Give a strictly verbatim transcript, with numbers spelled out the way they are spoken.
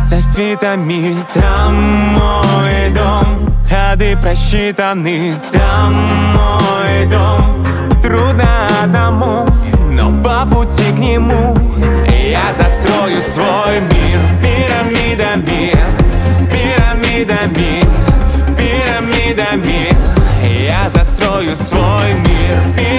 софитами. Там мой дом, ходы просчитаны. Там мой дом, трудно одному, но по пути к нему я застрою свой мир. Пирамидами, пирамидами, пирамидами я застрою свой мир.